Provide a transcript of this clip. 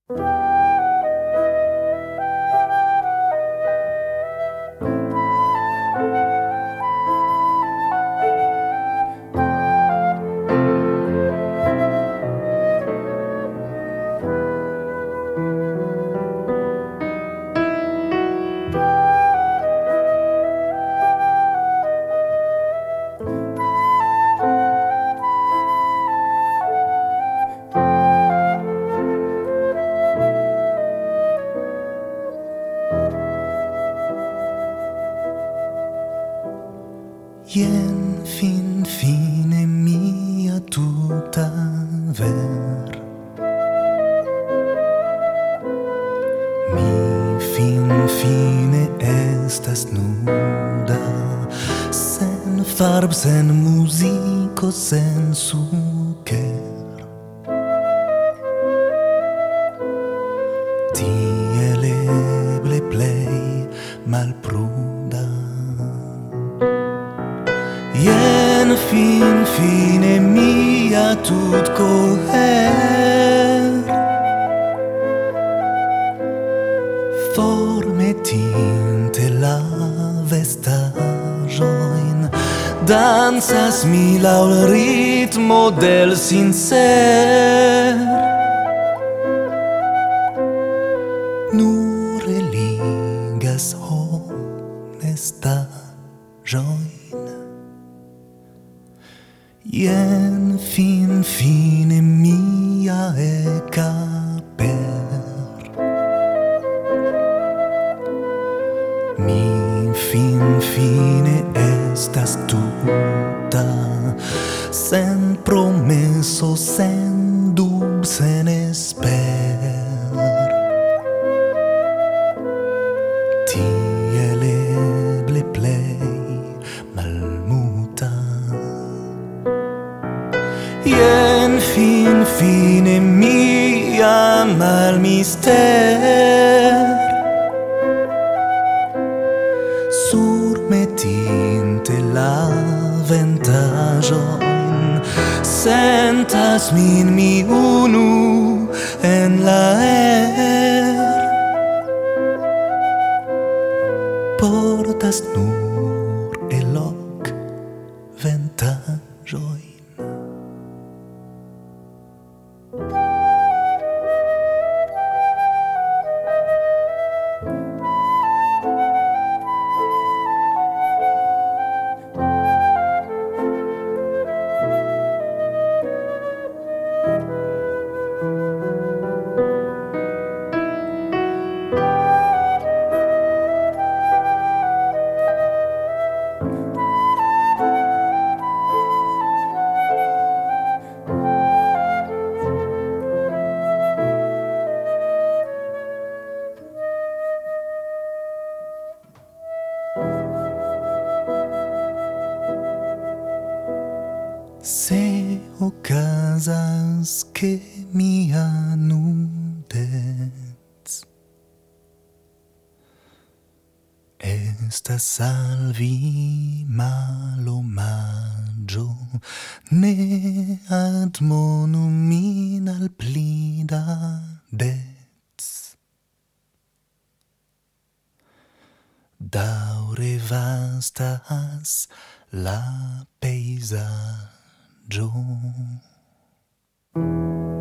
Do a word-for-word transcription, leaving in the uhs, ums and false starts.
Jen fin fine mia tuta ver. Mi fin fine estas nuda, sen farb, sen musico, sen suker. Tiel eble plei malpruda. Jen fin fine mia tut coher, formetinte la vestaĵojn, dancas mi laŭ l ritmo del sincer. Nur eligas honestaĵojn. Jen fin fine mia ekaper. Mi fin fine estas tuta, sen promeso, sen dub, sen esper. Tiel eble plei malmuta. Jen fin fine mia malmister. Surmetinte la ventaĵojn, sentas min mi unu en la aer. Portas nur elok ventaĵojn. Se okazas ke mia nudec estas al vi malomaĝo, ne admonu min al pli da dec. Daŭre vastas la pejzaĝo.